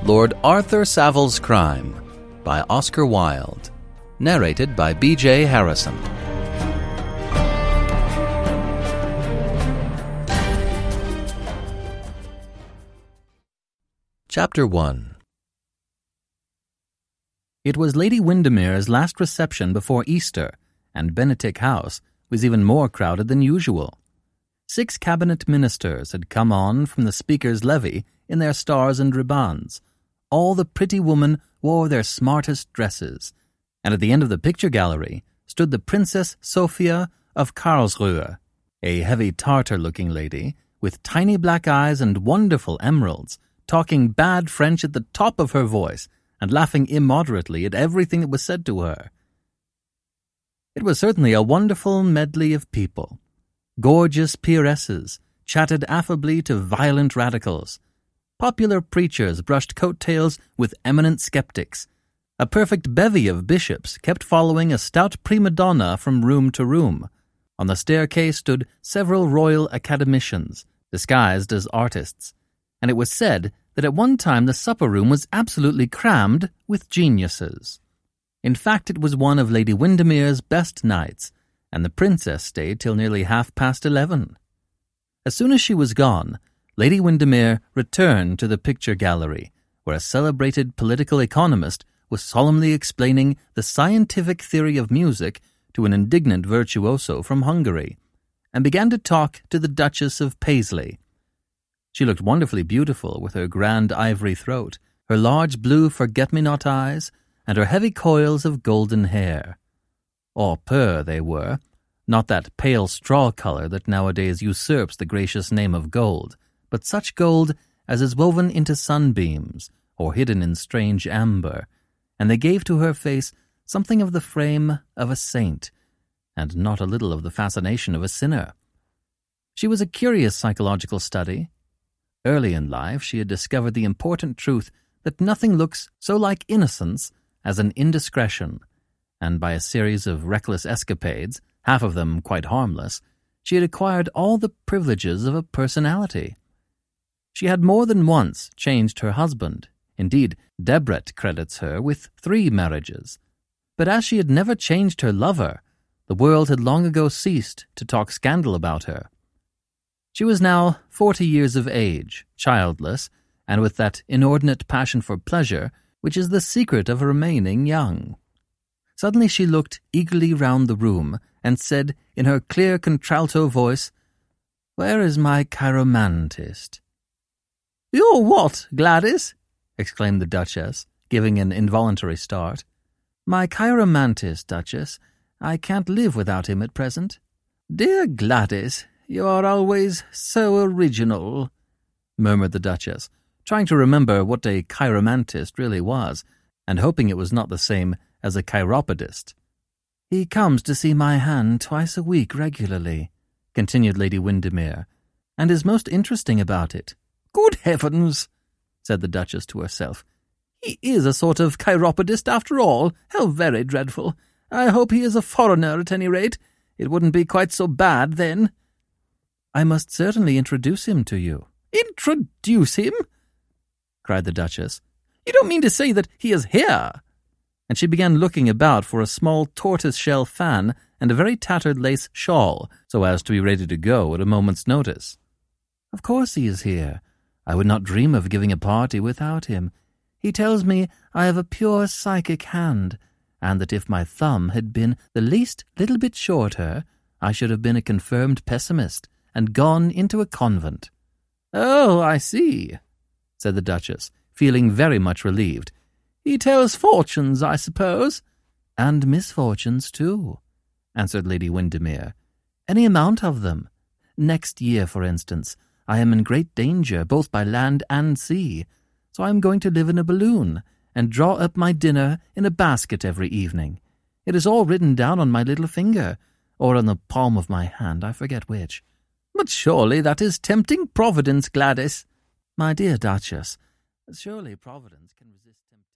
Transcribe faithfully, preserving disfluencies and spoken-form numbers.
Lord Arthur Savile's Crime by Oscar Wilde. Narrated by B J Harrison. Chapter one. It was Lady Windermere's last reception before Easter, and Benetick House was even more crowded than usual. Six cabinet ministers had come on from the Speaker's levee in their stars and ribands. All the pretty women wore their smartest dresses, and at the end of the picture gallery stood the Princess Sophia of Karlsruhe, a heavy Tartar-looking lady with tiny black eyes and wonderful emeralds, talking bad French at the top of her voice and laughing immoderately at everything that was said to her. It was certainly a wonderful medley of people. Gorgeous peeresses chatted affably to violent radicals. Popular preachers brushed coattails with eminent skeptics. A perfect bevy of bishops kept following a stout prima donna from room to room. On the staircase stood several royal academicians, disguised as artists, and it was said that at one time the supper room was absolutely crammed with geniuses. In fact, it was one of Lady Windermere's best nights, and the princess stayed till nearly half past eleven. As soon as she was gone, Lady Windermere returned to the picture gallery, where a celebrated political economist was solemnly explaining the scientific theory of music to an indignant virtuoso from Hungary, and began to talk to the Duchess of Paisley. She looked wonderfully beautiful with her grand ivory throat, her large blue forget-me-not eyes, and her heavy coils of golden hair. Au pur they were, not that pale straw colour that nowadays usurps the gracious name of gold, but such gold as is woven into sunbeams or hidden in strange amber, and they gave to her face something of the frame of a saint, and not a little of the fascination of a sinner. She was a curious psychological study. Early in life she had discovered the important truth that nothing looks so like innocence as an indiscretion, and by a series of reckless escapades, half of them quite harmless, she had acquired all the privileges of a personality. She had more than once changed her husband. Indeed, Debrett credits her with three marriages. But as she had never changed her lover, the world had long ago ceased to talk scandal about her. She was now forty years of age, childless, and with that inordinate passion for pleasure which is the secret of remaining young. Suddenly she looked eagerly round the room and said in her clear contralto voice, "Where is my chiromantist?" "Your what, Gladys?" exclaimed the Duchess, giving an involuntary start. "My chiromantist, Duchess. I can't live without him at present." "Dear Gladys, you are always so original," murmured the Duchess, trying to remember what a chiromantist really was, and hoping it was not the same as a chiropodist. "He comes to see my hand twice a week regularly," continued Lady Windermere, "and is most interesting about it." "Good heavens," said the Duchess to herself. "He is a sort of chiropodist after all. How very dreadful. I hope he is a foreigner at any rate. It wouldn't be quite so bad then." "I must certainly introduce him to you." "Introduce him?" cried the Duchess. "You don't mean to say that he is here?" And she began looking about for a small tortoise-shell fan and a very tattered lace shawl, so as to be ready to go at a moment's notice. "Of course he is here. I would not dream of giving a party without him. He tells me I have a pure psychic hand, and that if my thumb had been the least little bit shorter, I should have been a confirmed pessimist and gone into a convent." "Oh, I see," said the Duchess, feeling very much relieved. "He tells fortunes, I suppose?" "And misfortunes, too," answered Lady Windermere. "Any amount of them. Next year, for instance, I am in great danger, both by land and sea, so I am going to live in a balloon and draw up my dinner in a basket every evening. It is all written down on my little finger, or on the palm of my hand, I forget which." "But surely that is tempting Providence, Gladys." "My dear Duchess, surely Providence can resist temptation."